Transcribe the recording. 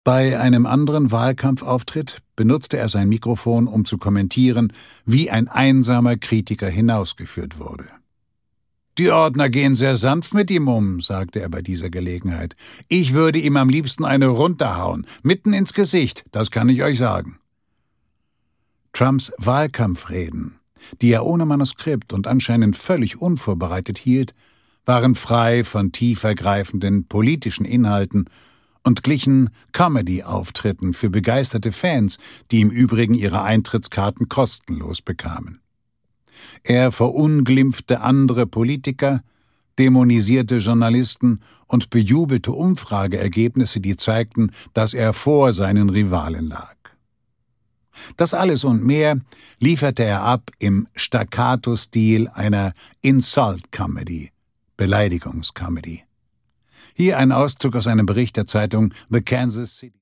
Bei einem anderen Wahlkampfauftritt benutzte er sein Mikrofon, um zu kommentieren, wie ein einsamer Kritiker hinausgeführt wurde. »Die Ordner gehen sehr sanft mit ihm um«, sagte er bei dieser Gelegenheit. »Ich würde ihm am liebsten eine runterhauen, mitten ins Gesicht, das kann ich euch sagen.« Trumps Wahlkampfreden, die er ohne Manuskript und anscheinend völlig unvorbereitet hielt, waren frei von tiefergreifenden politischen Inhalten und glichen Comedy-Auftritten für begeisterte Fans, die im Übrigen ihre Eintrittskarten kostenlos bekamen. Er verunglimpfte andere Politiker, dämonisierte Journalisten und bejubelte Umfrageergebnisse, die zeigten, dass er vor seinen Rivalen lag. Das alles und mehr lieferte er ab im Staccato-Stil einer Insult-Comedy, Beleidigungscomedy. Hier ein Auszug aus einem Bericht der Zeitung The Kansas City.